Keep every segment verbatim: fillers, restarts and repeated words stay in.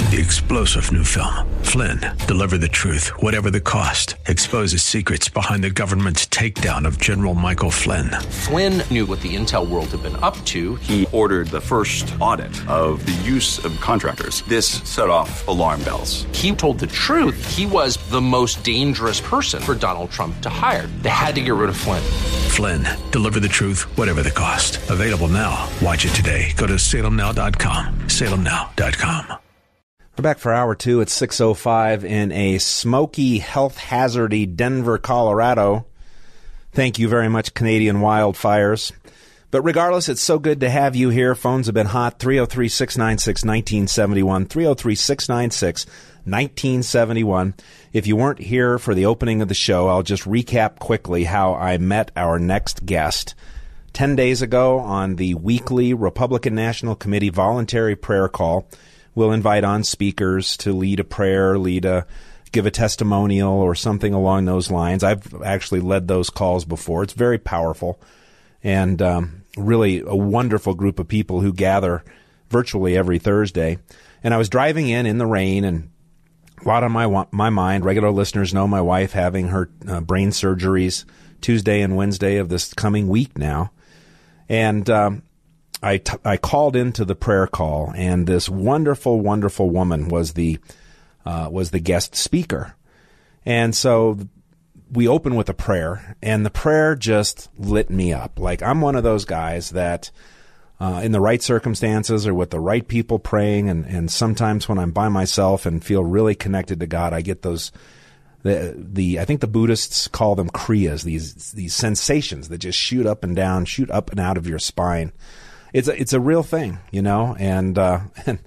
The explosive new film, Flynn, deliver the truth, whatever the cost, exposes secrets behind the government's takedown of General Michael Flynn. Flynn knew what the intel world had been up to. He ordered the first audit of the use of contractors. This set off alarm bells. He told the truth. He was the most dangerous person for Donald Trump to hire. They had to get rid of Flynn. Flynn, deliver the truth, whatever the cost. Available now. Watch it today. Go to salem now dot com. salem now dot com. We're back for hour two at six oh five in a smoky, health hazardy Denver, Colorado. Thank you very much, Canadian wildfires. But regardless, it's so good to have you here. Phones have been hot. three oh three, six nine six, one nine seven one. three oh three, six nine six, one nine seven one. If you weren't here for the opening of the show, I'll just recap quickly how I met our next guest. Ten days ago on the weekly Republican National Committee voluntary prayer call, we'll invite on speakers to lead a prayer, lead a, give a testimonial or something along those lines. I've actually led those calls before. It's very powerful and um, really a wonderful group of people who gather virtually every Thursday. And I was driving in in the rain, and a lot on my my mind. Regular listeners know my wife having her uh, brain surgeries Tuesday and Wednesday of this coming week now. And um, I, t- I called into the prayer call, and this wonderful, wonderful woman was the uh, was the guest speaker. And so we opened with a prayer, and the prayer just lit me up. Like, I'm one of those guys that uh, in the right circumstances or with the right people praying, and, and sometimes when I'm by myself and feel really connected to God, I get those the the I think the Buddhists call them kriyas, these these sensations that just shoot up and down, shoot up and out of your spine. It's a, it's a real thing, you know, and, uh, and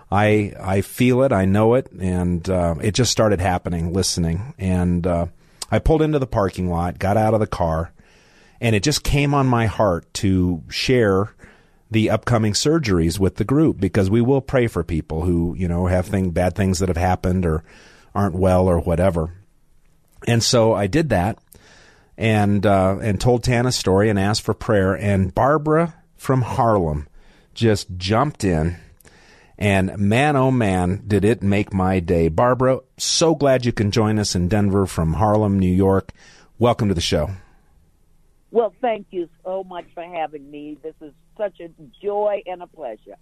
I, I feel it, I know it, and, uh, it just started happening, listening. And, uh, I pulled into the parking lot, got out of the car, and it just came on my heart to share the upcoming surgeries with the group, because we will pray for people who, you know, have thing, bad things that have happened or aren't well or whatever. And so I did that and, uh, and told Tana's story and asked for prayer, and Barbara from Harlem just jumped in, and man, oh man, did it make my day. Barbara, so glad you can join us in Denver from Harlem, New York. Welcome to the show. Well, thank you so much for having me. This is such a joy and a pleasure.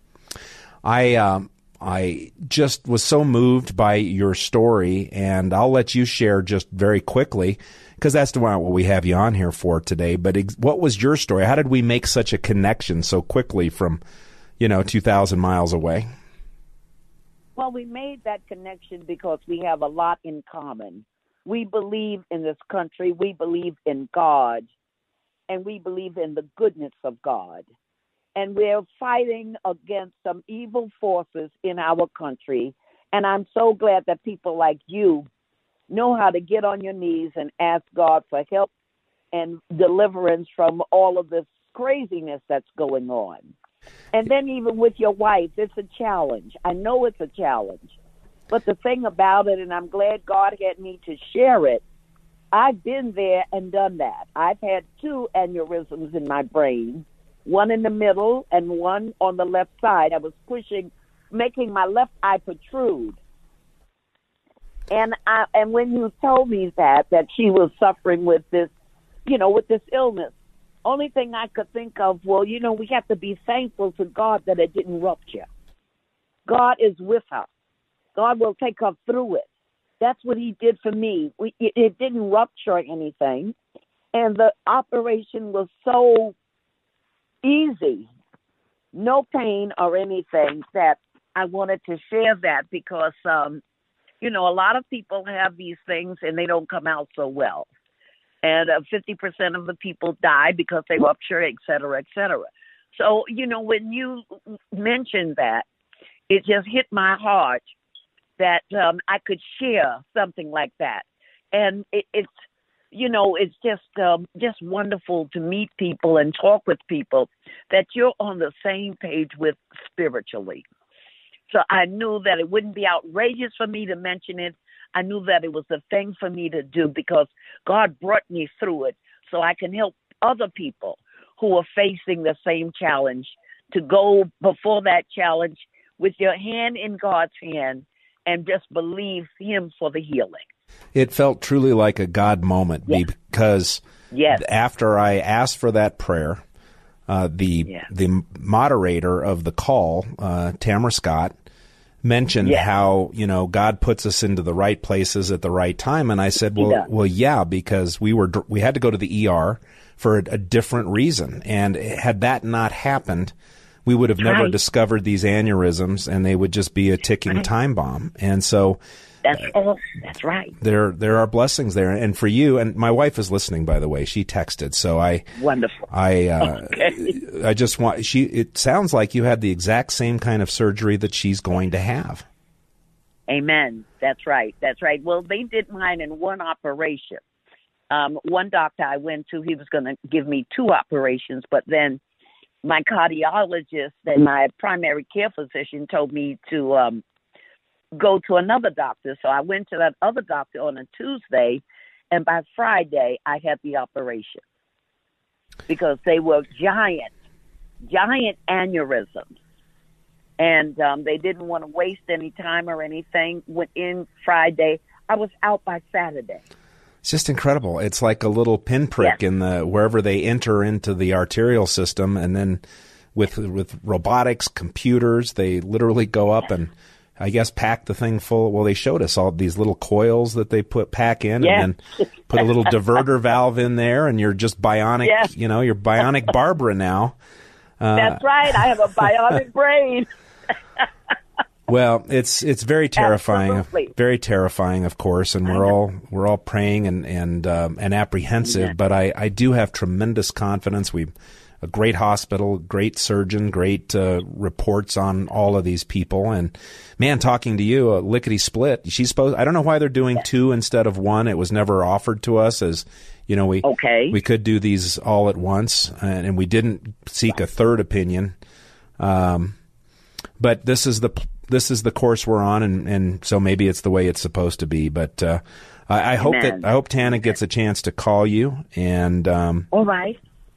I um, I just was so moved by your story, and I'll let you share just very quickly, because that's the one what we have you on here for today. But ex- what was your story? How did we make such a connection so quickly from, you know, two thousand miles away? Well, we made that connection because we have a lot in common. We believe in this country. We believe in God, and we believe in the goodness of God. And we're fighting against some evil forces in our country. And I'm so glad that people like you know how to get on your knees and ask God for help and deliverance from all of this craziness that's going on. And then even with your wife, it's a challenge. I know it's a challenge. But the thing about it, and I'm glad God had me to share it, I've been there and done that. I've had two aneurysms in my brain, one in the middle and one on the left side. I was pushing, making my left eye protrude. And I, and when you told me that, that she was suffering with this, you know, with this illness, only thing I could think of, well, you know, we have to be thankful to God that it didn't rupture. God is with her. God will take her through it. That's what he did for me. We, it, it didn't rupture anything. And the operation was so easy, no pain or anything, that I wanted to share that because, um, you know, a lot of people have these things and they don't come out so well. And uh, fifty percent of the people die because they rupture, et cetera, et cetera. So, you know, when you mentioned that, it just hit my heart that um, I could share something like that. And it, it's, you know, it's just um, just wonderful to meet people and talk with people that you're on the same page with spiritually. So I knew that it wouldn't be outrageous for me to mention it. I knew that it was the thing for me to do because God brought me through it so I can help other people who are facing the same challenge to go before that challenge with your hand in God's hand and just believe him for the healing. It felt truly like a God moment yes. because yes. after I asked for that prayer, uh, the yes. the moderator of the call, uh, Tamara Scott, mentioned yes. how, you know, God puts us into the right places at the right time. And I said, well, yeah. well, yeah, because we were, we had to go to the E R for a, a different reason. And had that not happened, we would have never right. discovered these aneurysms, and they would just be a ticking right. time bomb. And so that's all. That's right. There, there are blessings there. And for you, and my wife is listening, by the way, she texted. So I, wonderful. I, uh, okay. I just want, she, it sounds like you had the exact same kind of surgery that she's going to have. Amen. That's right. That's right. Well, they did mine in one operation. Um, one doctor I went to, he was going to give me two operations, but then my cardiologist and my primary care physician told me to, um, go to another doctor. So I went to that other doctor on a Tuesday, and by Friday I had the operation because they were giant, giant aneurysms. And um, they didn't want to waste any time or anything. Went in Friday. I was out by Saturday. It's just incredible. It's like a little pinprick yes. in the wherever they enter into the arterial system, and then with with robotics, computers, they literally go up and I guess pack the thing full. Well, they showed us all these little coils that they put pack in, yeah. and then put a little diverter valve in there, and you're just bionic. Yeah. You know, you're bionic Barbara now. Uh, That's right. I have a bionic brain. Well, it's it's very terrifying, Absolutely. very terrifying, of course, and we're all we're all praying and and um, and apprehensive. Yeah. But I, I do have tremendous confidence. We a great hospital, great surgeon, great uh, reports on all of these people. And man, talking to you, uh, lickety split. She's supposed. I don't know why they're doing two instead of one. It was never offered to us as, you know, we okay. we could do these all at once, and, and we didn't seek a third opinion. Um, but this is the this is the course we're on, and, and so maybe it's the way it's supposed to be. But uh, I, I hope that I hope Tana gets a chance to call you, and um, all right.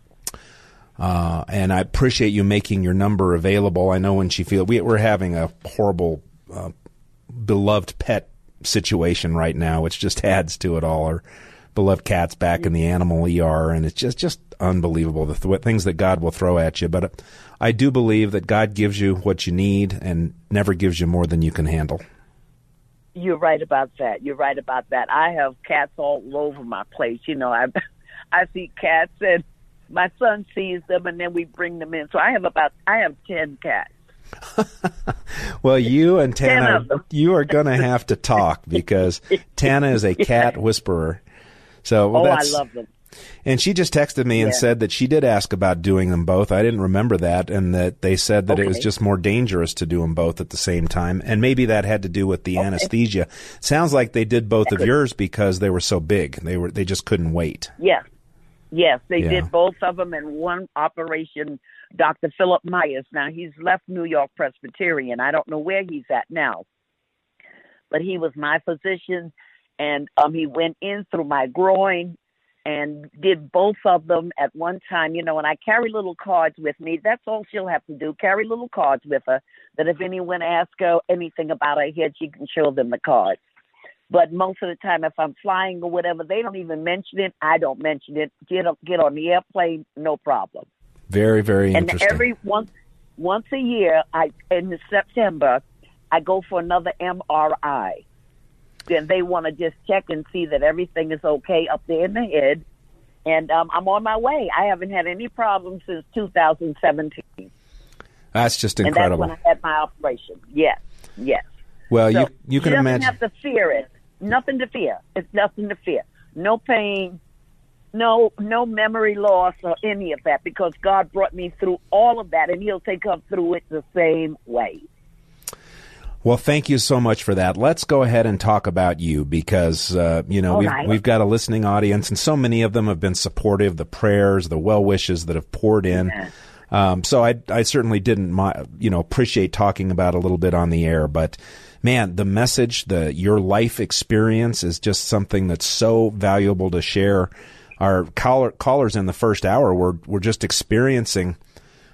Uh, and I appreciate you making your number available. I know when she feels we, we're having a horrible, uh, beloved pet situation right now, which just adds to it all. Our beloved cat's back in the animal E R, and it's just just unbelievable the th- things that God will throw at you. But I do believe that God gives you what you need and never gives you more than you can handle. You're right about that. You're right about that. I have cats all over my place. You know, I I see cats, and my son sees them, and then we bring them in. So I have about I have ten cats. Well, you and Tana, you are going to have to talk because Tana is a cat whisperer. So well, oh, that's, I love them. And she just texted me and yeah. said that she did ask about doing them both. I didn't remember that, and that they said that okay. it was just more dangerous to do them both at the same time, and maybe that had to do with the okay. anesthesia. Sounds like they did both of yours because they were so big. They were they just couldn't wait. Yes, yes, they yeah. did both of them in one operation. Doctor Philip Myers. Now he's left New York Presbyterian. I don't know where he's at now, but he was my physician, and um, he went in through my groin and did both of them at one time, you know, and I carry little cards with me. That's all she'll have to do, carry little cards with her, that if anyone asks her anything about her head, she can show them the cards. But most of the time, if I'm flying or whatever, they don't even mention it. I don't mention it. Get, get on the airplane, no problem. Very, very and interesting. And every once, once a year, I in September, I go for another M R I. Then they want to just check and see that everything is okay up there in the head. And um, I'm on my way. I haven't had any problems since two thousand seventeen. That's just incredible. And that's when I had my operation. Yes, yes. Well, so you you can you imagine. You don't have to fear it. Nothing to fear. It's nothing to fear. No pain, no no memory loss or any of that, because God brought me through all of that, and He'll take us through it the same way. Well, thank you so much for that. Let's go ahead and talk about you because, uh, you know, we've, right. we've got a listening audience, and so many of them have been supportive, the prayers, the well wishes that have poured in. Yeah. Um, so I, I certainly didn't, you know, appreciate talking about it a little bit on the air, but man, the message, the, your life experience is just something that's so valuable to share. Our caller, callers in the first hour were, were just experiencing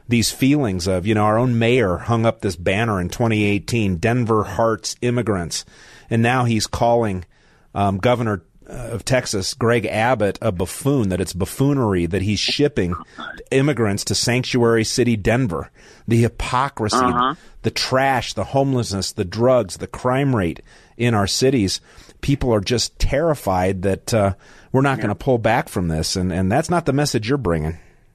these feelings of, you know, our own mayor hung up this banner in twenty eighteen, Denver Hearts Immigrants, and now he's calling um, Governor of Texas, Greg Abbott, a buffoon, that it's buffoonery that he's shipping immigrants to sanctuary city Denver. The hypocrisy, uh-huh. the trash, the homelessness, the drugs, the crime rate in our cities. People are just terrified that uh, we're not yeah. going to pull back from this, and, and that's not the message you're bringing.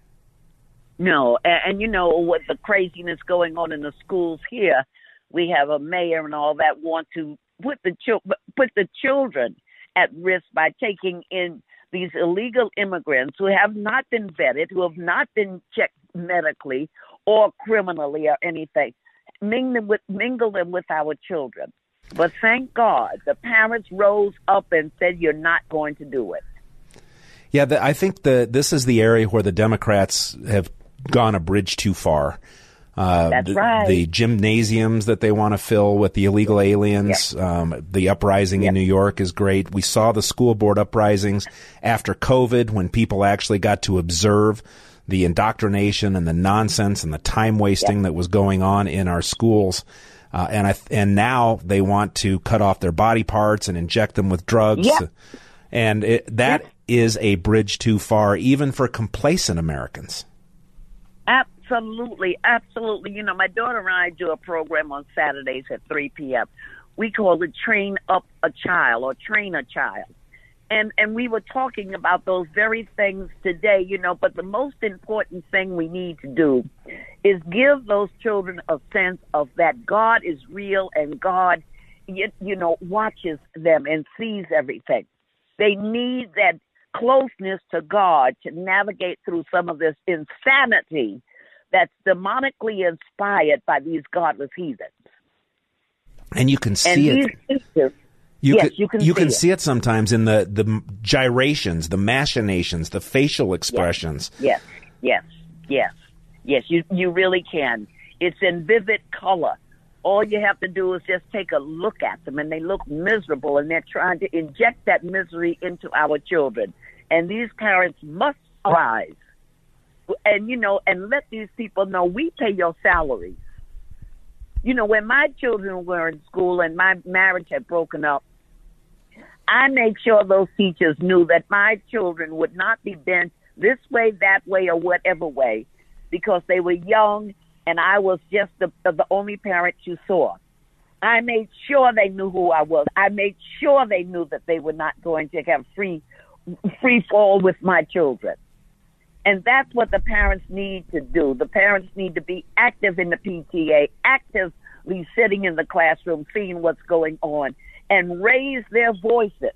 No, and, and you know, with the craziness going on in the schools here, we have a mayor and all that want to put the chil- put the children at risk by taking in these illegal immigrants who have not been vetted, who have not been checked medically or criminally or anything, mingle them with, mingle them with our children. But thank God the parents rose up and said, you're not going to do it. Yeah, the, I think the this is the area where the Democrats have gone a bridge too far. Uh, That's the, right. The gymnasiums that they want to fill with the illegal aliens, yep. um, the uprising yep. in New York is great. We saw the school board uprisings after COVID when people actually got to observe the indoctrination and the nonsense and the time wasting yep. that was going on in our schools. Uh, and I and now they want to cut off their body parts and inject them with drugs. Yep. And it, that yep. is a bridge too far, even for complacent Americans. Absolutely, absolutely. You know, my daughter and I do a program on Saturdays at three p.m. We call it Train Up a Child or Train a Child. And and we were talking about those very things today, you know, but the most important thing we need to do is give those children a sense of that God is real and God, you, you know, watches them and sees everything. They need that closeness to God to navigate through some of this insanity that's demonically inspired by these godless heathens. And you can see and it. Teachers, you, yes, can, you can, you see, can it. see it sometimes in the, the gyrations, the machinations, the facial expressions. Yes, yes, yes, yes. You you really can. It's in vivid color. All you have to do is just take a look at them, and they look miserable, and they're trying to inject that misery into our children. And these parents must rise. And, you know, and let these people know we pay your salaries. You know, when my children were in school and my marriage had broken up, I made sure those teachers knew that my children would not be bent this way, that way, or whatever way, because they were young and I was just the, the only parent you saw. I made sure they knew who I was. I made sure they knew that they were not going to have free, free fall with my children. And that's what the parents need to do. The parents need to be active in the P T A, actively sitting in the classroom, seeing what's going on, and raise their voices.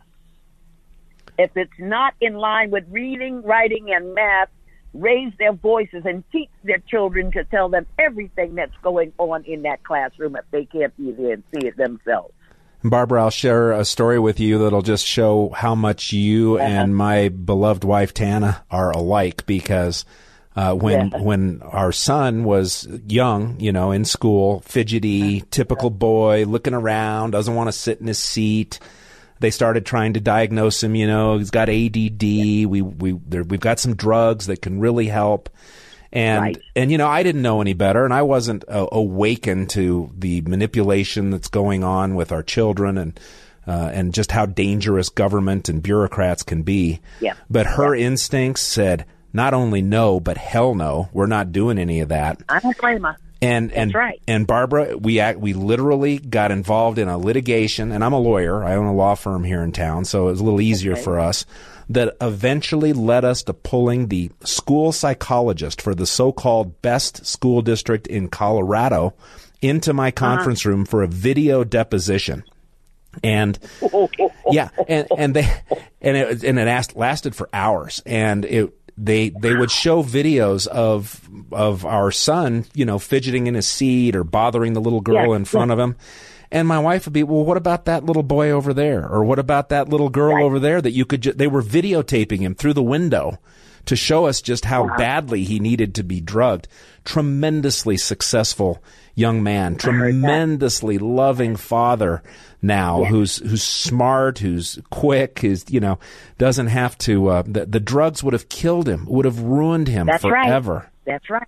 If it's not in line with reading, writing, and math, raise their voices and teach their children to tell them everything that's going on in that classroom if they can't be there and see it themselves. Barbara, I'll share a story with you that'll just show how much you uh-huh. and my beloved wife, Tana, are alike, because uh, when yeah. when our son was young, you know, in school, fidgety, typical boy, looking around, doesn't want to sit in his seat, they started trying to diagnose him, you know, he's got A D D, we, we, there, we've got some drugs that can really help. And, right. and, you know, I didn't know any better, and I wasn't uh, awakened to the manipulation that's going on with our children and, uh, and just how dangerous government and bureaucrats can be. Yeah. But her yeah. instincts said, not only no, but hell no, we're not doing any of that. I don't blame her. And, That's and, right. and Barbara, we act, we literally got involved in a litigation, and I'm a lawyer. I own a law firm here in town, so it was a little easier okay. for us, that eventually led us to pulling the school psychologist for the so-called best school district in Colorado into my conference uh-huh. room for a video deposition. And yeah, and, and they, and it, and it asked, lasted for hours, and it, They they would show videos of of our son, you know, fidgeting in his seat or bothering the little girl yeah, in front yeah. of him. And my wife would be, well, what about that little boy over there? Or what about that little girl right. over there that you could ju-? They were videotaping him through the window to show us just how wow. badly he needed to be drugged. Tremendously successful young man, tremendously loving father now, yeah. who's who's smart, who's quick, who's, you know, doesn't have to. Uh, the, the drugs would have killed him, would have ruined him That's forever. Right. That's right.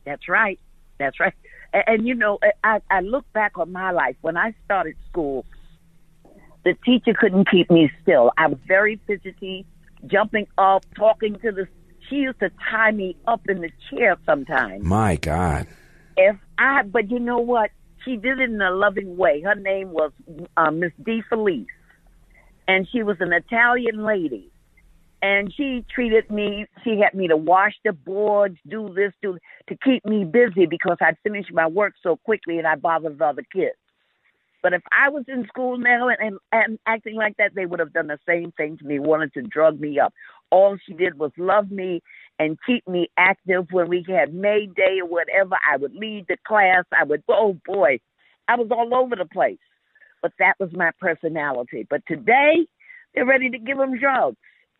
That's right. That's right. And, and you know, I, I look back on my life. When I started school, the teacher couldn't keep me still. I was very fidgety, jumping up, talking to the... She used to tie me up in the chair sometimes. My God. If I, but you know what? She did it in a loving way. Her name was uh, Miss D. Felice, and she was an Italian lady. And she treated me, she had me to wash the boards, do this, do to keep me busy because I'd finished my work so quickly and I bothered the other kids. But if I was in school now and, and, and acting like that, they would have done the same thing to me, wanted to drug me up. All she did was love me and keep me active. When we had May Day or whatever, I would lead the class. I would, oh boy, I was all over the place. But that was my personality. But today, they're ready to give them drugs.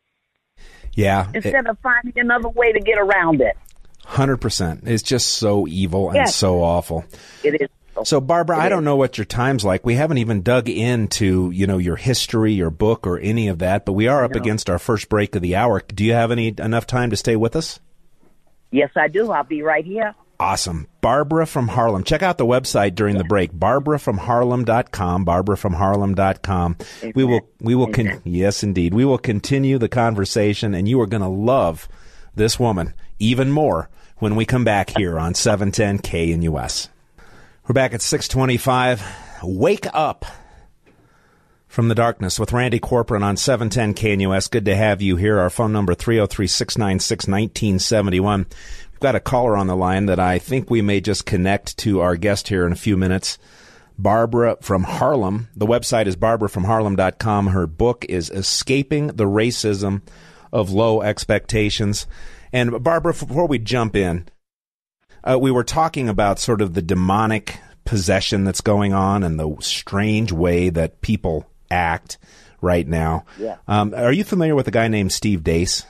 Yeah. Instead it, of finding another way to get around it. one hundred percent. It's just so evil and yes. so awful. It is. So, Barbara, it I don't is. know what your time's like. We haven't even dug into, you know, your history, your book, or any of that, but we are up no. against our first break of the hour. Do you have any enough time to stay with us? Yes, I do. I'll be right here. Awesome. Barbara from Harlem. Check out the website during yeah. the break, barbara from harlem dot com, barbara from harlem dot com. Amen. We will, we will, con- yes, indeed. We will continue the conversation, and you are going to love this woman even more when we come back here on seven ten K N U S. We're back at six twenty-five. Wake up from the darkness with Randy Corcoran on seven ten K N U S. Good to have you here. Our phone number, three oh three, six nine six, one nine seven one. We've got a caller on the line that I think we may just connect to our guest here in a few minutes. Barbara from Harlem. The website is barbara from harlem dot com. Her book is Escaping the Racism of Low Expectations. And Barbara, before we jump in, Uh, we were talking about sort of the demonic possession that's going on and the strange way that people act right now. Yeah. Um, are you familiar with a guy named Steve Deace?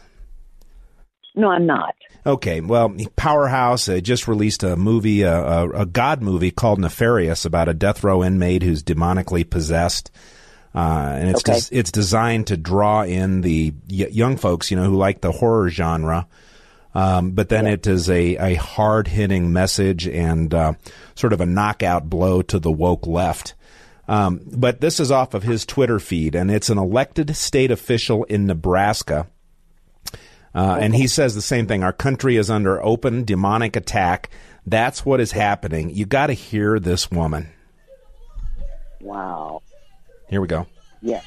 No, I'm not. Okay. Well, Powerhouse uh, just released a movie, uh, a, a God movie called Nefarious about a death row inmate who's demonically possessed. Uh, and it's okay. des- it's designed to draw in the y- young folks, you know, who like the horror genre. Um, but then yeah. it is a, a hard-hitting message and uh, sort of a knockout blow to the woke left. Um, but this is off of his Twitter feed, and it's an elected state official in Nebraska. Uh, okay. And he says the same thing. Our country is under open demonic attack. That's what is happening. You got to hear this woman. Wow. Here we go. Yeah.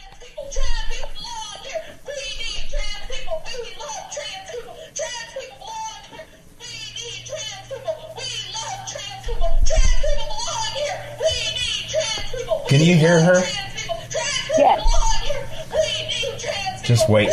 Can you hear her? Yes. Just wait.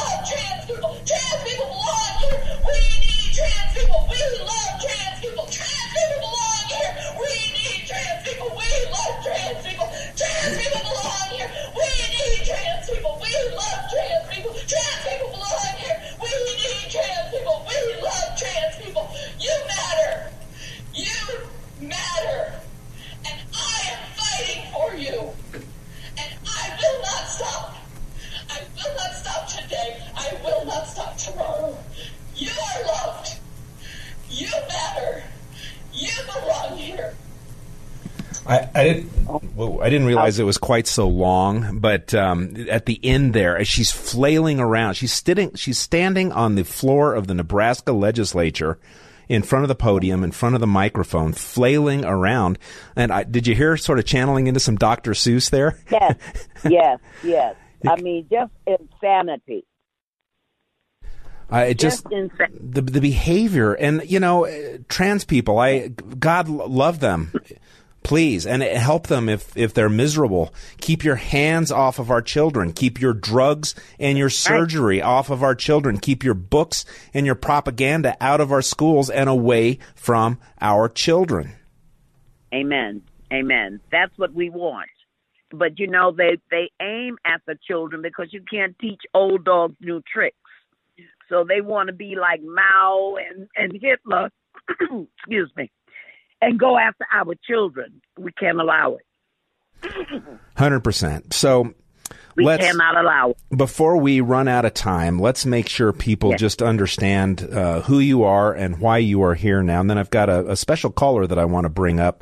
I, I didn't. Well, I didn't realize it was quite so long. But um, at the end there, as she's flailing around, she's sitting. She's standing on the floor of the Nebraska legislature, in front of the podium, in front of the microphone, flailing around. And I, did you hear her sort of channeling into some Doctor Seuss there? Yes, yes, yes. I mean, just insanity. Uh, it just, just the the behavior, and you know, trans people. I God love them. Please, and help them if, if they're miserable. Keep your hands off of our children. Keep your drugs and your surgery right. off of our children. Keep your books and your propaganda out of our schools and away from our children. Amen. Amen. That's what we want. But, you know, they, they aim at the children because you can't teach old dogs new tricks. So they want to be like Mao and, and Hitler. Excuse me. And go after our children. We can't allow it. one hundred percent. So We let's, cannot allow it. Before we run out of time, let's make sure people yes. just understand uh, who you are and why you are here now. And then I've got a, a special caller that I want to bring up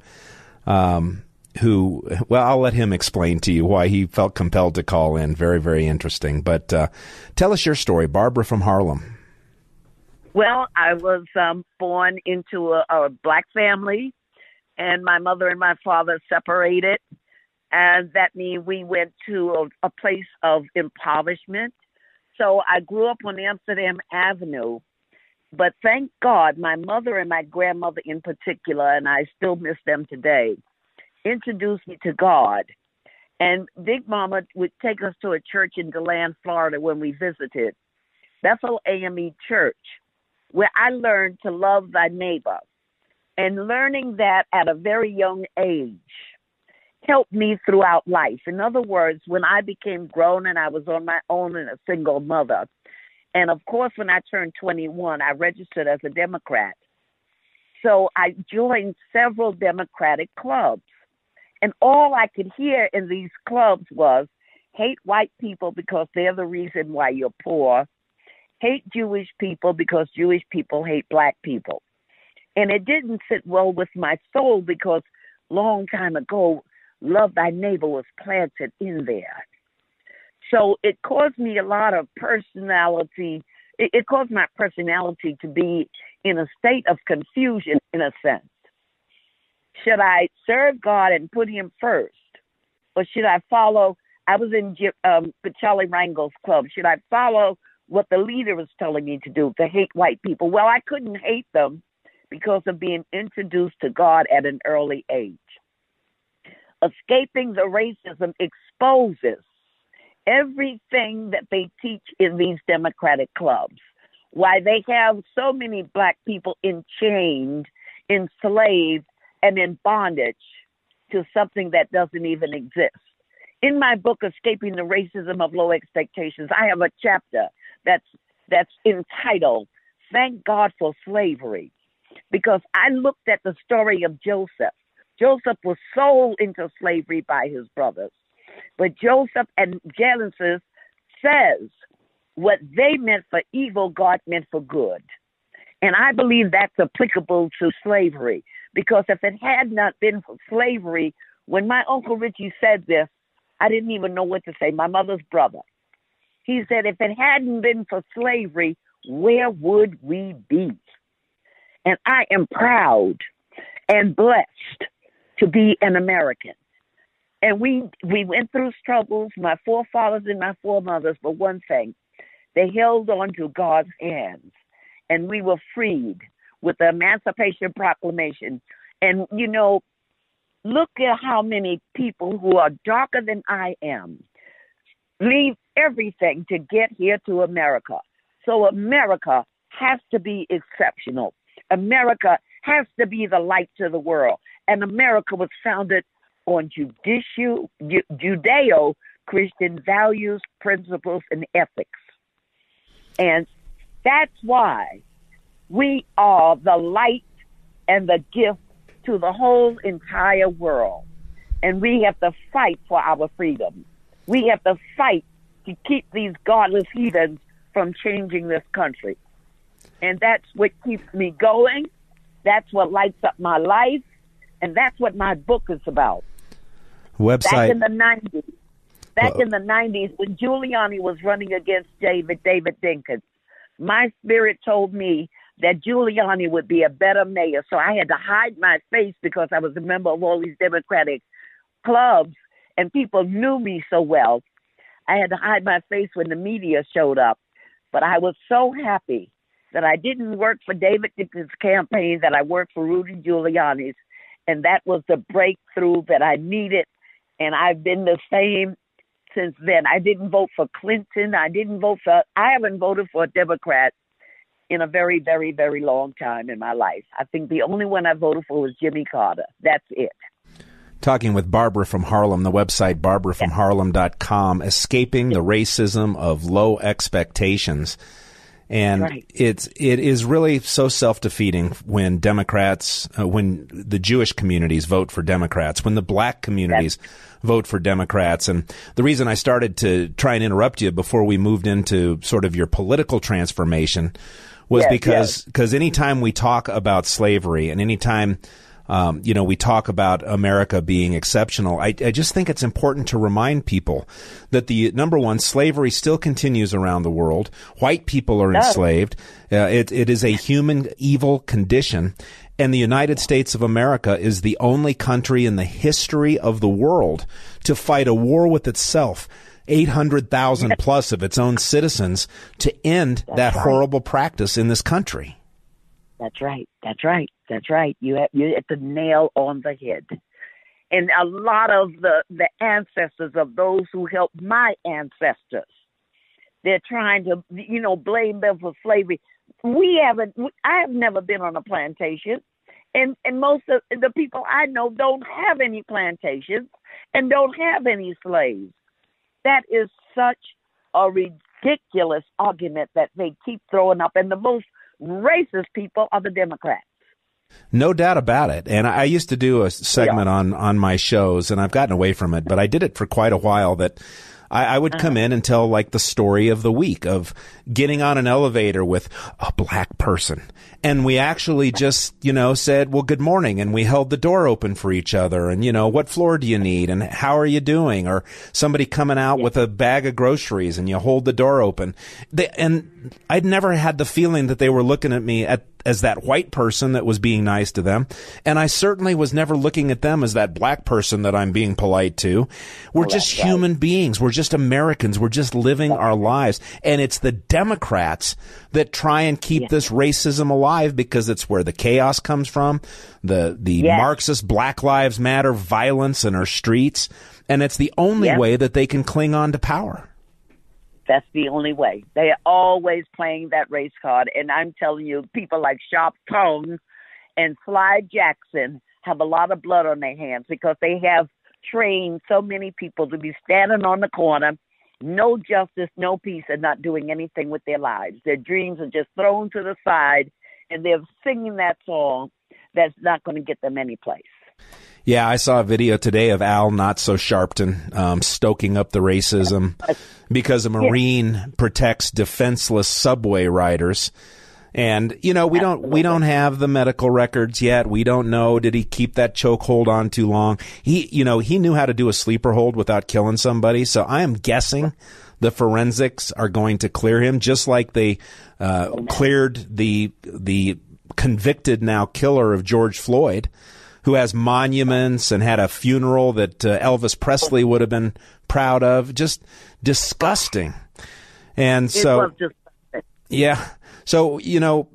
um, who, well, I'll let him explain to you why he felt compelled to call in. Very, very interesting. But uh, tell us your story, Barbara from Harlem. Well, I was um, born into a, a black family, and my mother and my father separated. And that means we went to a, a place of impoverishment. So I grew up on Amsterdam Avenue. But thank God, my mother and my grandmother in particular, and I still miss them today, introduced me to God. And Big Mama would take us to a church in DeLand, Florida when we visited, Bethel A M E Church, where I learned to love thy neighbor. And learning that at a very young age helped me throughout life. In other words, when I became grown and I was on my own and a single mother, and of course, when I turned twenty-one, I registered as a Democrat. So I joined several Democratic clubs. And all I could hear in these clubs was, hate white people because they're the reason why you're poor. Hate Jewish people because Jewish people hate black people. And it didn't sit well with my soul because long time ago, love thy neighbor was planted in there. So it caused me a lot of personality. It, it caused my personality to be in a state of confusion, in a sense. Should I serve God and put him first? Or should I follow, I was in um, Charlie Rangel's club. Should I follow what the leader was telling me to do, to hate white people? Well, I couldn't hate them because of being introduced to God at an early age. Escaping the racism exposes everything that they teach in these Democratic clubs, why they have so many black people enchained, enslaved, and in bondage to something that doesn't even exist. In my book, Escaping the Racism of Low Expectations, I have a chapter that's that's entitled, Thank God for Slavery, because I looked at the story of Joseph. Joseph was sold into slavery by his brothers. But Joseph and Genesis says what they meant for evil, God meant for good. And I believe that's applicable to slavery, because if it had not been for slavery, when my Uncle Richie said this, I didn't even know what to say, my mother's brother. He said, if it hadn't been for slavery, where would we be? And I am proud and blessed to be an American. And we we went through struggles, my forefathers and my foremothers, but one thing, they held on to God's hands, and we were freed with the Emancipation Proclamation. And, you know, look at how many people who are darker than I am leave everything to get here to America. So America has to be exceptional. America has to be the light to the world. And America was founded on judicial, Judeo-Christian values, principles, and ethics. And that's why we are the light and the gift to the whole entire world. And we have to fight for our freedom. We have to fight to keep these godless heathens from changing this country. And that's what keeps me going. That's what lights up my life. And that's what my book is about. Website. Back in the nineties, back well, in the nineties, when Giuliani was running against David, David Dinkins, my spirit told me that Giuliani would be a better mayor. So I had to hide my face because I was a member of all these Democratic clubs and people knew me so well. I had to hide my face when the media showed up. But I was so happy that I didn't work for David Dinkins' campaign, that I worked for Rudy Giuliani's. And that was the breakthrough that I needed. And I've been the same since then. I didn't vote for Clinton. I didn't vote for, I haven't voted for a Democrat in a very, very, very long time in my life. I think the only one I voted for was Jimmy Carter. That's it. Talking with Barbara from Harlem, the website barbara from harlem dot com, Escaping the Racism of Low Expectations. And right. it's it is really so self-defeating when Democrats, uh, when the Jewish communities vote for Democrats, when the black communities That's- vote for Democrats. And the reason I started to try and interrupt you before we moved into sort of your political transformation was yes, because yes. because anytime we talk about slavery and anytime Um, you know, we talk about America being exceptional. I, I just think it's important to remind people that the number one, slavery still continues around the world. White people are enslaved. Uh, it, it is a human evil condition. And the United States of America is the only country in the history of the world to fight a war with itself, eight hundred thousand plus of its own citizens, to end That's that right. horrible practice in this country. That's right. That's right. That's right. You have, you hit the nail on the head. And a lot of the, the ancestors of those who helped my ancestors, they're trying to, you know, blame them for slavery. We haven't, I have never been on a plantation. And, and most of the people I know don't have any plantations and don't have any slaves. That is such a ridiculous argument that they keep throwing up. And the most racist people are the Democrats. No doubt about it. And I used to do a segment yeah. on, on my shows, and I've gotten away from it, but I did it for quite a while, that I, I would come in and tell like the story of the week of getting on an elevator with a black person. And we actually just, you know, said, well, good morning. And we held the door open for each other. And, you know, what floor do you need? And how are you doing? Or somebody coming out yeah. with a bag of groceries and you hold the door open. They, and I'd never had the feeling that they were looking at me at as that white person that was being nice to them. And I certainly was never looking at them as that black person that I'm being polite to. We're just human beings. We're just Americans. We're just living our lives. And it's the Democrats that try and keep yeah. this racism alive because it's where the chaos comes from, the, the yes. Marxist Black Lives Matter violence in our streets. And it's the only yeah. way that they can cling on to power. That's the only way. They are always playing that race card. And I'm telling you, people like Sharp Tone and Sly Jackson have a lot of blood on their hands because they have trained so many people to be standing on the corner, no justice, no peace, and not doing anything with their lives. Their dreams are just thrown to the side, and they're singing that song that's not going to get them any place. Yeah, I saw a video today of Al Not So Sharpton um, stoking up the racism because a Marine yeah. protects defenseless subway riders. And, you know, we don't we don't have the medical records yet. We don't know, did he keep that chokehold on too long? He, you know, he knew how to do a sleeper hold without killing somebody. So I am guessing the forensics are going to clear him, just like they uh, cleared the the convicted now killer of George Floyd, who has monuments and had a funeral that uh, Elvis Presley would have been proud of. Just disgusting. And so, yeah. So, you know,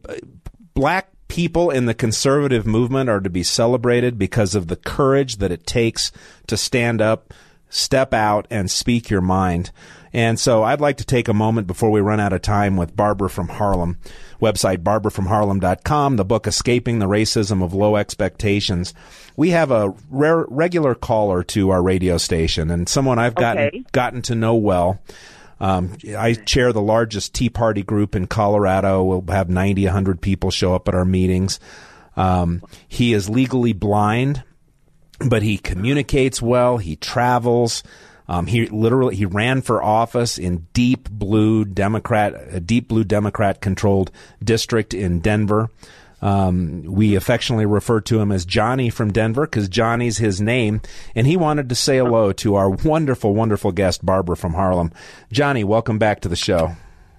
black people in the conservative movement are to be celebrated because of the courage that it takes to stand up, step out, and speak your mind. And so I'd like to take a moment before we run out of time with Barbara from Harlem. Website barbara from harlem dot com, the book Escaping the Racism of Low Expectations. We have a rare, regular caller to our radio station, and someone I've gotten okay. gotten to know well. Um, I chair the largest Tea Party group in Colorado. We'll have ninety, one hundred people show up at our meetings. Um, he is legally blind, but he communicates well. He travels. Um, he literally he ran for office in deep blue Democrat, a deep blue Democrat controlled district in Denver. Um, we affectionately refer to him as Johnny from Denver because Johnny's his name, and he wanted to say hello to our wonderful, wonderful guest Barbara from Harlem. Johnny, welcome back to the show.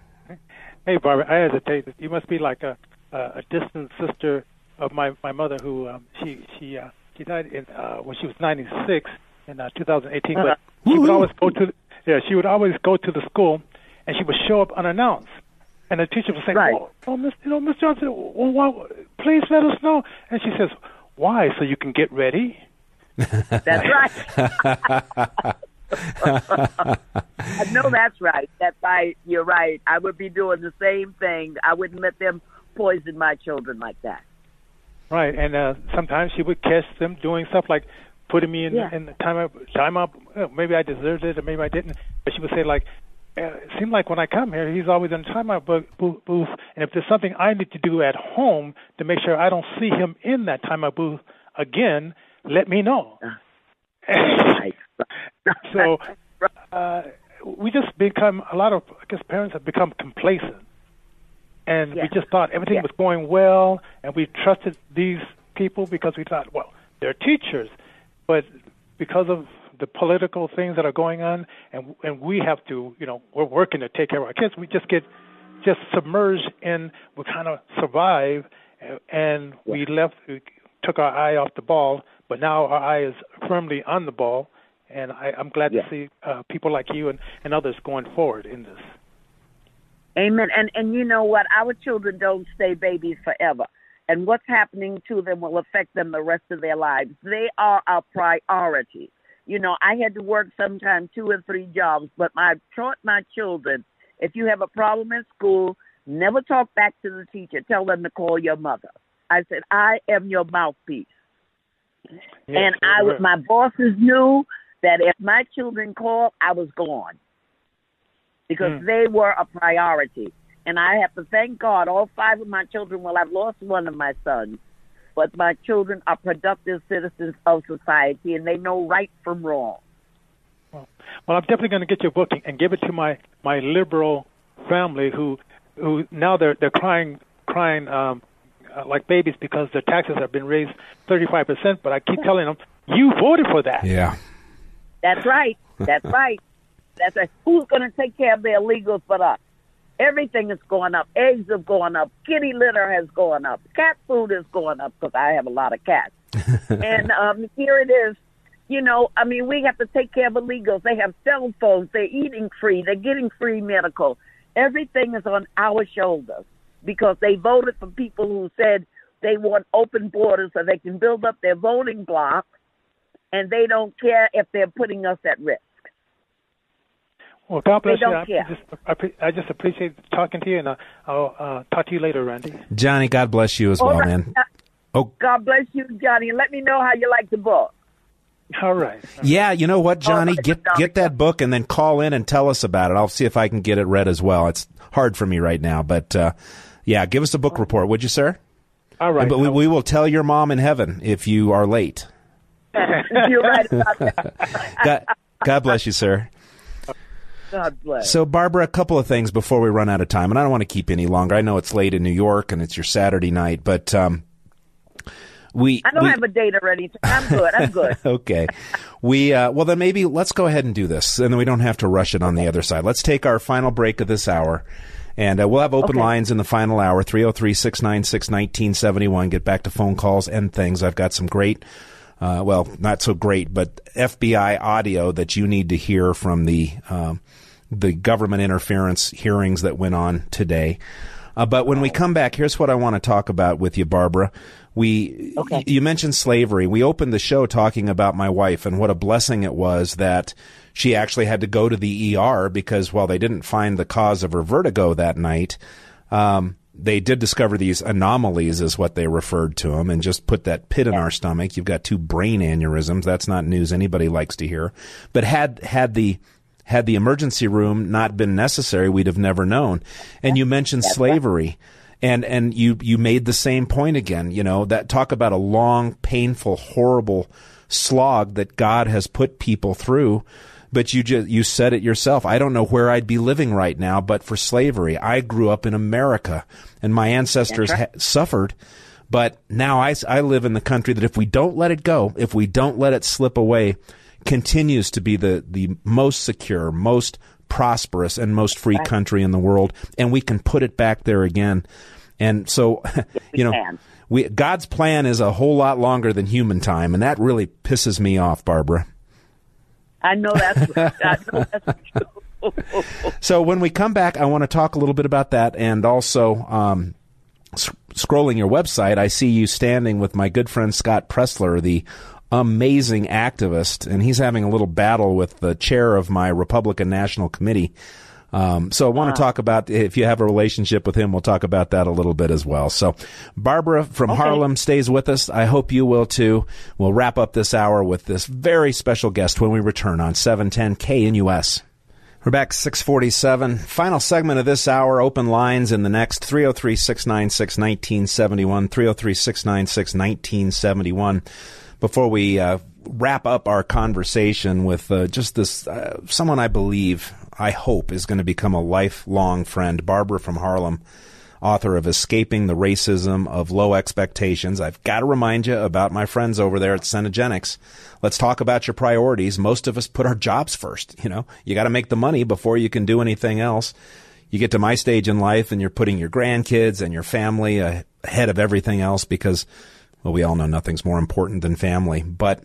Hey, Barbara, I hesitate. You must be like a a distant sister of my my mother, who um, she she uh, she died in uh, when she was ninety-six in uh, two thousand eighteen, but. She would always go to, yeah. She would always go to the school, and she would show up unannounced. And the teacher would say, right. "Oh, oh Miss, you know, Miss Johnson, well, why, please let us know." And she says, "Why? So you can get ready." That's right. No, that's right. That's right. You're right. I would be doing the same thing. I wouldn't let them poison my children like that. Right, and uh, sometimes she would catch them doing stuff like putting me in, yeah. in the time up, time up. Maybe I deserved it, or maybe I didn't. But she would say, like, it seemed like when I come here, he's always in the timeout booth, booth, and if there's something I need to do at home to make sure I don't see him in that timeout booth again, let me know. So uh, we just become, a lot of, I guess, parents have become complacent. And yes. we just thought everything yes. was going well, and we trusted these people because we thought, well, they're teachers. But because of the political things that are going on, and and we have to, you know, we're working to take care of our kids, we just get just submerged in, we kind of survive, and yes. we left, we took our eye off the ball, but now our eye is firmly on the ball, and I, I'm glad yes. to see uh, people like you and, and others going forward in this. Amen. And and you know what? Our children don't stay babies forever. And what's happening to them will affect them the rest of their lives. They are our priority. You know, I had to work sometimes two or three jobs, but I taught my children, if you have a problem in school, never talk back to the teacher. Tell them to call your mother. I said, I am your mouthpiece. Yes, and I, right. my bosses knew that if my children called, I was gone. Because mm. they were a priority. And I have to thank God, all five of my children, well, I've lost one of my sons, but my children are productive citizens of society, and they know right from wrong. Well, well I'm definitely going to get your book and give it to my, my liberal family who who now they're they're crying crying um, uh, like babies because their taxes have been raised thirty-five percent, but I keep telling them, you voted for that. Yeah. That's right. That's right. That's right. Who's going to take care of their illegals but us? Everything is going up. Eggs have gone up. Kitty litter has gone up. Cat food is going up because I have a lot of cats. and um, here it is. You know, I mean, we have to take care of illegals. They have cell phones. They're eating free. They're getting free medical. Everything is on our shoulders because they voted for people who said they want open borders so they can build up their voting bloc, and they don't care if they're putting us at risk. Well, God bless they you. Don't I care. just, I, I just appreciate talking to you, and uh, I'll uh, talk to you later, Randy. Johnny, God bless you as All well, right. man. Oh, God bless you, Johnny, and let me know how you like the book. All right. Yeah, you know what, Johnny? right, Get get that book and then call in and tell us about it. I'll see if I can get it read as well. It's hard for me right now, but uh, yeah, give us a book report, would you, sir? All right. But we, we will tell your mom in heaven if you are late. You're right about that. God, God bless you, sir. God bless. So, Barbara, a couple of things before we run out of time, and I don't want to keep you any longer. I know it's late in New York and it's your Saturday night, but um, we. I don't we, have a date already. I'm good. I'm good. Okay. We uh, well, then maybe let's go ahead and do this, and then we don't have to rush it on the other side. Let's take our final break of this hour, and uh, we'll have open okay. lines in the final hour, three oh three, six nine six, one nine seven one. Get back to phone calls and things. I've got some great, uh, well, not so great, but F B I audio that you need to hear from the um, the government interference hearings that went on today. Uh, but when we come back, here's what I want to talk about with you, Barbara. We, okay. y- you mentioned slavery. We opened the show talking about my wife and what a blessing it was that she actually had to go to the E R because while they didn't find the cause of her vertigo that night, um, they did discover these anomalies is what they referred to them and just put that pit in our stomach. You've got two brain aneurysms. That's not news anybody likes to hear. But had, had the, Had the emergency room not been necessary, we'd have never known. And you mentioned slavery, and and you you made the same point again. You know, that talk about a long, painful, horrible slog that God has put people through. But you just you said it yourself. I don't know where I'd be living right now, but for slavery. I grew up in America, and my ancestors ha- suffered. But now I I live in the country that if we don't let it go, if we don't let it slip away, continues to be the, the most secure, most prosperous, and most free country in the world, and we can put it back there again. And so, you know, we God's plan is a whole lot longer than human time, and that really pisses me off, Barbara. I know that's, I know that's true. So when we come back, I want to talk a little bit about that, and also um, sc- scrolling your website, I see you standing with my good friend Scott Pressler, the amazing activist, and he's having a little battle with the chair of my Republican National Committee. Um, so I want to talk about, if you have a relationship with him, we'll talk about that a little bit as well. So Barbara from okay. Harlem stays with us. I hope you will too. We'll wrap up this hour with this very special guest when we return on seven ten K N U S. We're back six forty-seven. Final segment of this hour. Open lines in the next. three oh three, six nine six, one nine seven one. three oh three, six nine six, one nine seven one. Before we uh, wrap up our conversation with uh, just this, uh, someone I believe, I hope, is going to become a lifelong friend, Barbara from Harlem, author of Escaping the Racism of Low Expectations. I've got to remind you about my friends over there at Cenegenics. Let's talk about your priorities. Most of us put our jobs first. You know, you got to make the money before you can do anything else. You get to my stage in life and you're putting your grandkids and your family ahead of everything else because, well, we all know nothing's more important than family. But,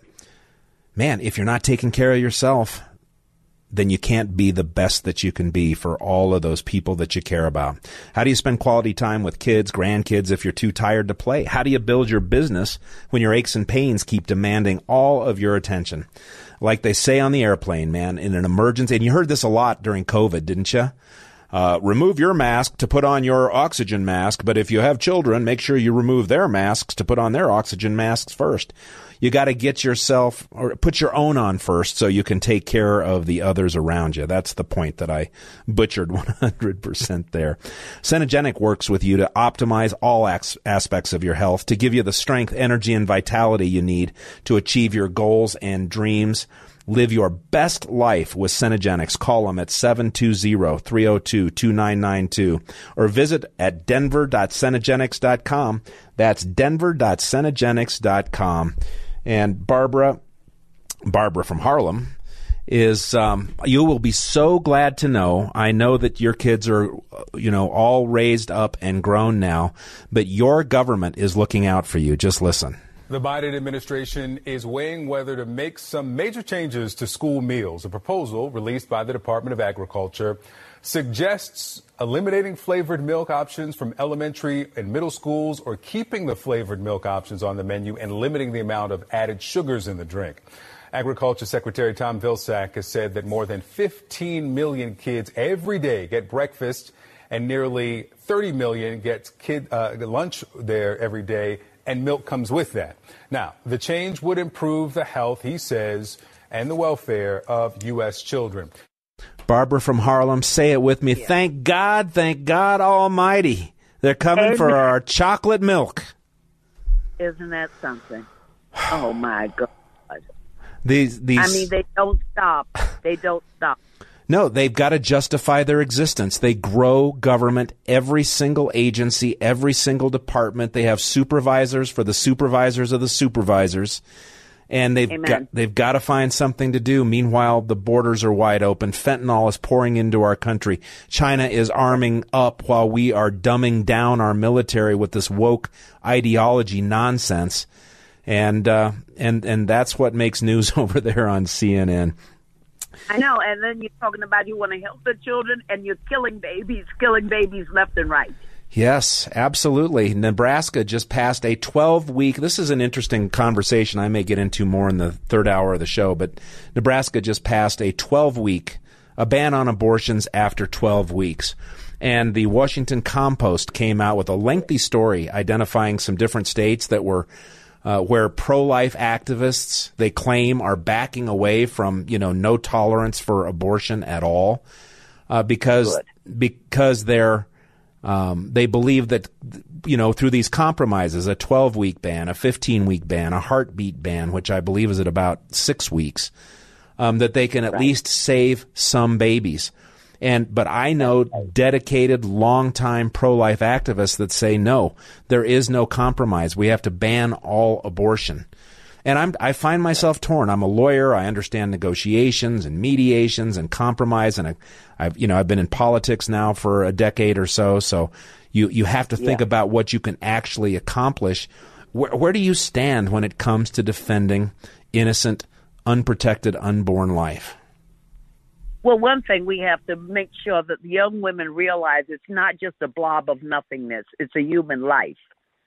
man, if you're not taking care of yourself, then you can't be the best that you can be for all of those people that you care about. How do you spend quality time with kids, grandkids, if you're too tired to play? How do you build your business when your aches and pains keep demanding all of your attention? Like they say on the airplane, man, in an emergency, and you heard this a lot during COVID, didn't you? Uh, remove your mask to put on your oxygen mask, but if you have children, make sure you remove their masks to put on their oxygen masks first. You got to get yourself, or put your own on first so you can take care of the others around you. That's the point that I butchered one hundred percent there. Cenegenic works with you to optimize all as- aspects of your health, to give you the strength, energy, and vitality you need to achieve your goals and dreams. Live your best life with Cenegenics. Call them at seven two zero, three oh two, two nine nine two or visit at denver dot cenegenics dot com. That's denver dot cenegenics dot com. And Barbara, Barbara from Harlem, is, um, you will be so glad to know, I know that your kids are, you know, all raised up and grown now, but your government is looking out for you. Just listen. The Biden administration is weighing whether to make some major changes to school meals. A proposal released by the Department of Agriculture suggests eliminating flavored milk options from elementary and middle schools, or keeping the flavored milk options on the menu and limiting the amount of added sugars in the drink. Agriculture Secretary Tom Vilsack has said that more than fifteen million kids every day get breakfast, and nearly thirty million get kid uh, lunch there every day, and milk comes with that. Now, the change would improve the health, he says, and the welfare of U S children. Barbara from Harlem, say it with me. Yeah. Thank God, thank God Almighty. They're coming Amen. For our chocolate milk. Isn't that something? Oh, my God. These, these. I mean, they don't stop. They don't stop. No, they've got to justify their existence. They grow government, every single agency, every single department. They have supervisors for the supervisors of the supervisors. And they've Amen. got they've got to find something to do. Meanwhile, the borders are wide open. Fentanyl is pouring into our country. China is arming up while we are dumbing down our military with this woke ideology nonsense. And uh, and and that's what makes news over there on C N N. I know. And then you're talking about you want to help the children, and you're killing babies, killing babies left and right. Yes, absolutely. Nebraska just passed a twelve-week, this is an interesting conversation I may get into more in the third hour of the show, but Nebraska just passed a twelve-week, a ban on abortions after twelve weeks. And the Washington Compost came out with a lengthy story identifying some different states that were uh, where pro-life activists, they claim, are backing away from, you know, no tolerance for abortion at all uh, because Good. because they're Um, they believe that, you know, through these compromises, a twelve-week ban, a fifteen-week ban, a heartbeat ban, which I believe is at about six weeks, um, that they can at right. least save some babies. And but I know dedicated, long-time pro-life activists that say, no, there is no compromise. We have to ban all abortion. And I'm, I find myself torn. I'm a lawyer. I understand negotiations and mediations and compromise. And I, I've, you know, I've been in politics now for a decade or so. So you, you have to think yeah. about what you can actually accomplish. Where, where do you stand when it comes to defending innocent, unprotected, unborn life? Well, one thing we have to make sure that the young women realize it's not just a blob of nothingness. It's a human life.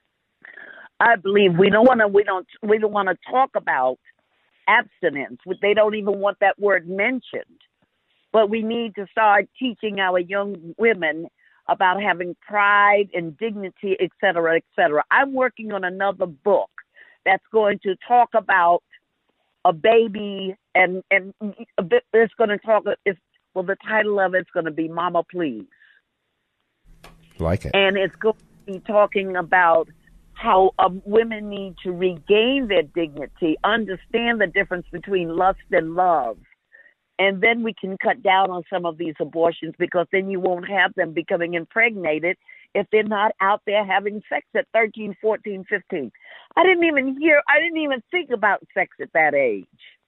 I believe we don't want to. We don't. We don't want to talk about abstinence. They don't even want that word mentioned. But we need to start teaching our young women about having pride and dignity, et cetera, et cetera. I'm working on another book that's going to talk about a baby, and and it's going to talk. It's, Well, the title of it's going to be Mama Please. Like it. And it's going to be talking about how um, women need to regain their dignity, understand the difference between lust and love. And then we can cut down on some of these abortions, because then you won't have them becoming impregnated if they're not out there having sex at thirteen, fourteen, fifteen. I didn't even hear, I didn't even think about sex at that age.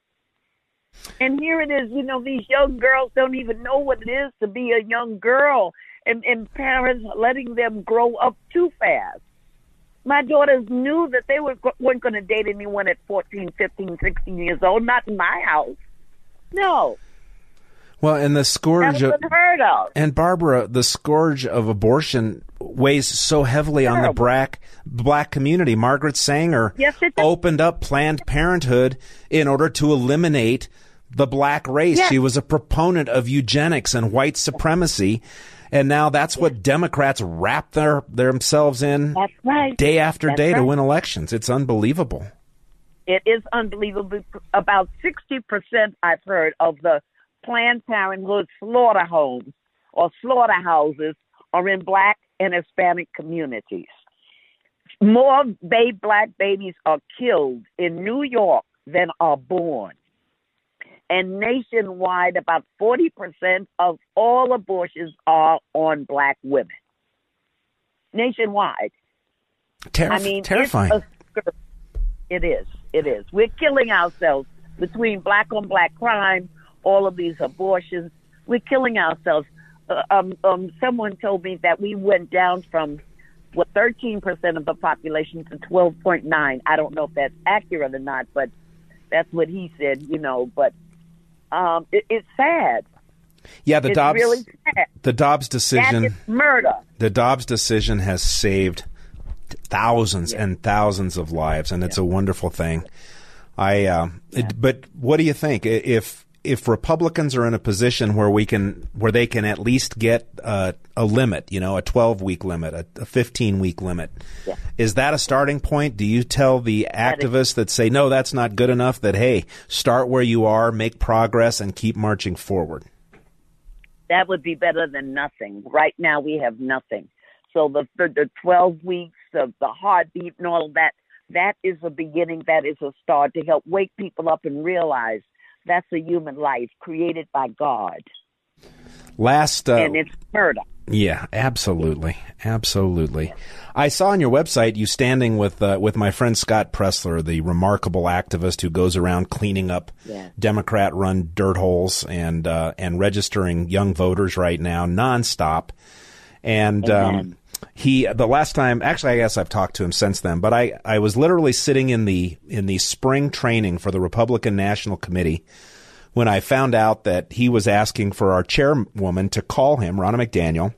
And here it is, you know, these young girls don't even know what it is to be a young girl, and, and parents letting them grow up too fast. My daughters knew that they were, weren't going to date anyone at fourteen, fifteen, sixteen years old, not in my house. No. Well, and the scourge of, unheard of. And Barbara, the scourge of abortion weighs so heavily Terrible. on the black black community. Margaret Sanger yes, opened up Planned Parenthood in order to eliminate the black race. Yes. She was a proponent of eugenics and white supremacy, and now that's yes. what Democrats wrap their themselves in that's right. day after that's day right. to win elections. It's unbelievable. It is unbelievable. About sixty percent, I've heard, of the Planned Parenthood slaughter homes or slaughterhouses are in black and Hispanic communities. More ba- black babies are killed in New York than are born. And nationwide, about forty percent of all abortions are on black women. Nationwide. Terri- I mean, terrifying. It's a, it is. It is. We're killing ourselves between black on black crime, all of these abortions. We're killing ourselves. Uh, um, um, someone told me that we went down from what thirteen percent of the population to twelve point nine. I don't know if that's accurate or not, but that's what he said, you know, but um, it, it's sad. Yeah, the it's Dobbs really sad. the Dobbs decision. That is murder. The Dobbs decision has saved thousands yeah. and thousands of lives, and it's yeah. a wonderful thing. I uh, yeah. it, but what do you think if if Republicans are in a position where we can where they can at least get uh, a limit, you know, a twelve week limit, a, a fifteen week limit, yeah. is that a starting point? Do you tell the activists that say no, that's not good enough, that hey, start where you are, make progress, and keep marching forward? That would be better than nothing. Right now we have nothing. So the the, the twelve weeks of the heartbeat and all of that, that is a beginning, that is a start to help wake people up and realize that's a human life created by God. Last, uh, and it's murder. Yeah, absolutely, absolutely. I saw on your website you standing with uh, with my friend Scott Pressler, the remarkable activist who goes around cleaning up yeah. Democrat-run dirt holes and uh, and registering young voters right now nonstop. And um, he, the last time, actually, I guess I've talked to him since then. But I, I was literally sitting in the in the spring training for the Republican National Committee when I found out that he was asking for our chairwoman to call him, Ronna McDaniel.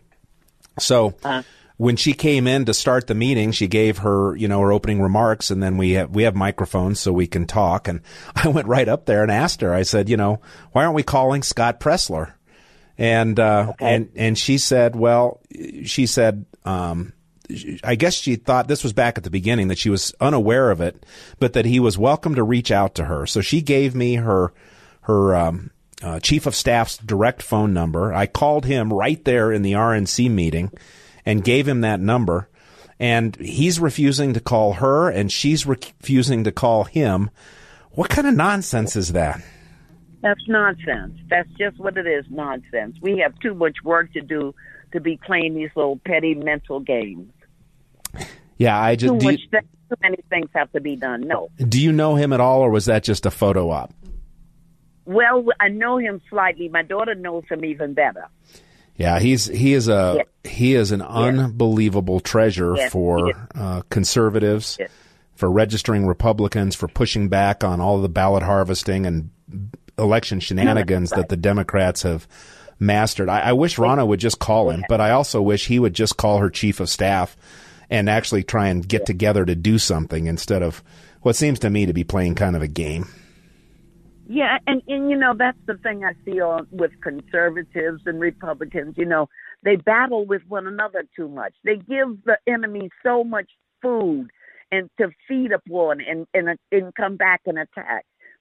So uh, when she came in to start the meeting, she gave her, you know, her opening remarks, and then we have, we have microphones so we can talk. And I went right up there and asked her, I said, you know, why aren't we calling Scott Pressler? And, uh, okay. and, and she said, well, she said, um, I guess she thought this was back at the beginning, that she was unaware of it, but that he was welcome to reach out to her. So she gave me her, her, um, uh, chief of staff's direct phone number. I called him right there in the R N C meeting and gave him that number, and he's refusing to call her and she's refusing to call him. What kind of nonsense is that? That's nonsense. That's just what it is, nonsense. We have too much work to do to be playing these little petty mental games. Yeah, I just... Too, do much, you, too many things have to be done. No. Do you know him at all, or was that just a photo op? Well, I know him slightly. My daughter knows him even better. Yeah, he's he is a yes. he is an yes. unbelievable treasure yes. for yes. uh, conservatives, yes. for registering Republicans, for pushing back on all of the ballot harvesting and election shenanigans right. that the Democrats have mastered. I, I wish Ronna would just call him, but I also wish he would just call her chief of staff and actually try and get yeah. together to do something instead of what seems to me to be playing kind of a game. Yeah, and, and you know, that's the thing I feel with conservatives and Republicans. You know, they battle with one another too much. They give the enemy so much food and to feed upon and, and, and come back and attack.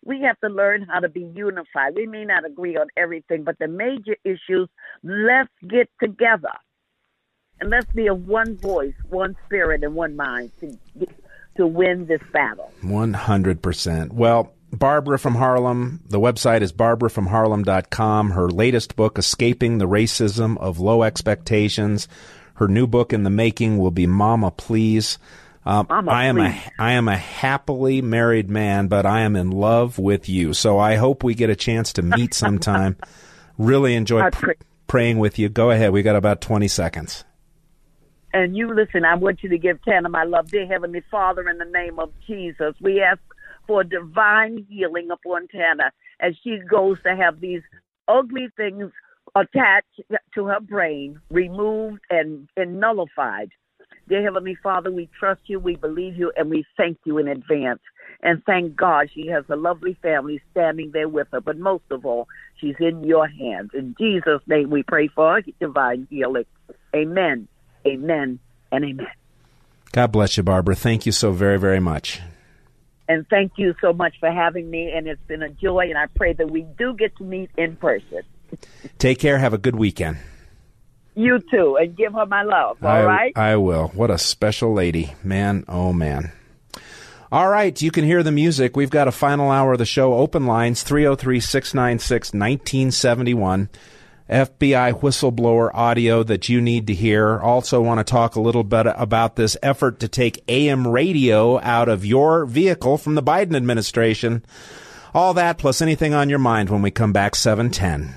We have to learn how to be unified. We may not agree on everything, but the major issues, let's get together. And let's be of one voice, one spirit, and one mind to to win this battle. one hundred percent. Well, Barbara from Harlem, the website is barbara from harlem dot com. Her latest book, Escaping the Racism of Low Expectations. Her new book in the making will be Mama Please. Um, Mama, I am please. a I am a happily married man, but I am in love with you. So I hope we get a chance to meet sometime. Really enjoy pr- praying with you. Go ahead. We got about twenty seconds. And you listen, I want you to give Tana my love. Dear Heavenly Father, in the name of Jesus, we ask for divine healing upon Tana as she goes to have these ugly things attached to her brain, removed and, and nullified. Dear Heavenly Father, we trust you, we believe you, and we thank you in advance. And thank God she has a lovely family standing there with her. But most of all, she's in your hands. In Jesus' name we pray for her divine healing. Amen. Amen and amen. God bless you, Barbara. Thank you so very, very much. And thank you so much for having me, and it's been a joy, and I pray that we do get to meet in person. Take care. Have a good weekend. You too, and give her my love, all I, right? I will. What a special lady. Man, oh, man. All right, you can hear the music. We've got a final hour of the show. Open lines, three oh three, six nine six, one nine seven one. F B I whistleblower audio that you need to hear. Also want to talk a little bit about this effort to take A M radio out of your vehicle from the Biden administration. All that plus anything on your mind when we come back seven ten.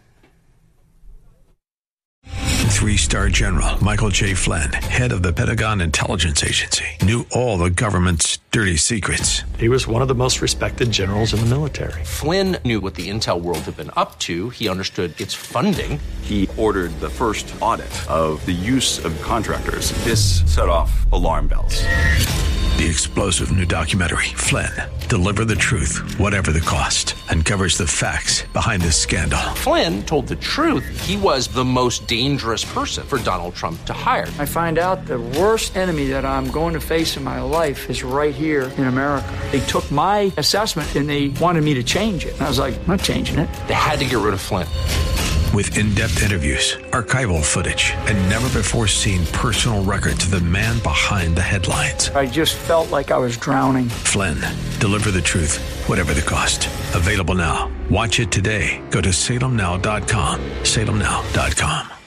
Three-star General Michael J. Flynn, head of the Pentagon Intelligence Agency, knew all the government's dirty secrets. He was one of the most respected generals in the military. Flynn knew what the intel world had been up to. He understood its funding. He ordered the first audit of the use of contractors. This set off alarm bells. The explosive new documentary, Flynn, Deliver the Truth, Whatever the Cost, uncovers the facts behind this scandal. Flynn told the truth. He was the most dangerous person for Donald Trump to hire. I find out the worst enemy that I'm going to face in my life is right here in America. They took my assessment and they wanted me to change it. And I was like, I'm not changing it. They had to get rid of Flynn. With in-depth interviews, archival footage, and never-before-seen personal records of the man behind the headlines. I just felt like I was drowning. Flynn, Deliver the Truth, Whatever the Cost. Available now. Watch it today. Go to salem now dot com. salem now dot com.